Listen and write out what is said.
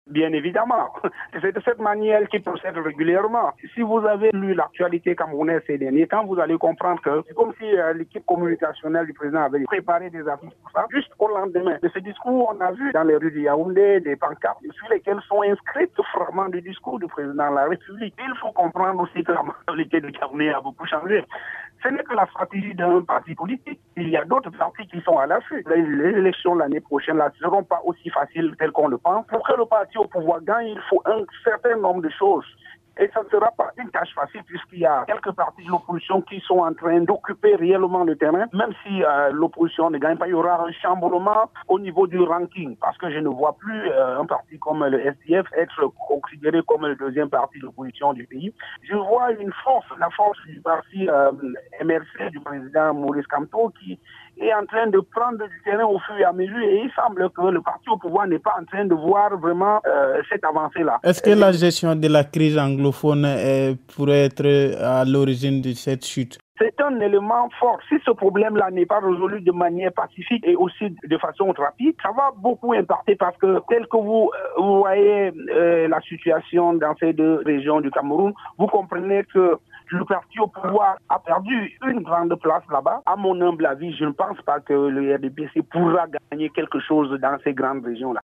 Bien évidemment, c'est de cette manière qu'il procède régulièrement. Si vous avez lu l'actualité camerounaise ces derniers temps, vous allez comprendre que c'est comme si l'équipe communicationnelle du président avait préparé des affiches pour ça. Juste au lendemain de ce discours, on a vu dans les rues de Yaoundé des pancartes sur lesquelles sont inscrits ce fragment du discours du président de la République. Il faut comprendre aussi que la mentalité du Camerounais a beaucoup changé. Ce n'est que la stratégie d'un parti politique. Il y a d'autres partis qui sont à l'affût. Les élections l'année prochaine ne seront pas aussi faciles telles qu'on le pense. Pour que le parti au pouvoir gagne, il faut un certain nombre de choses. Et ça ne sera pas une tâche facile puisqu'il y a quelques partis de l'opposition qui sont en train d'occuper réellement le terrain. Même si l'opposition ne gagne pas, il y aura un chamboulement au niveau du ranking. Parce que je ne vois plus un parti comme le SDF être considéré comme le deuxième parti de l'opposition du pays. Je vois une force, la force du parti MRC du président Maurice Kamto qui est en train de prendre du terrain au fur et à mesure et il semble que le parti au pouvoir n'est pas en train de voir vraiment cette avancée-là. Est-ce que la gestion de la crise anglophone pourrait être à l'origine de cette chute? C'est un élément fort. Si ce problème-là n'est pas résolu de manière pacifique et aussi de façon rapide, ça va beaucoup impacter parce que tel que vous voyez la situation dans ces deux régions du Cameroun, vous comprenez que le parti au pouvoir a perdu une grande place là-bas. À mon humble avis, je ne pense pas que le RDPC pourra gagner quelque chose dans ces grandes régions-là.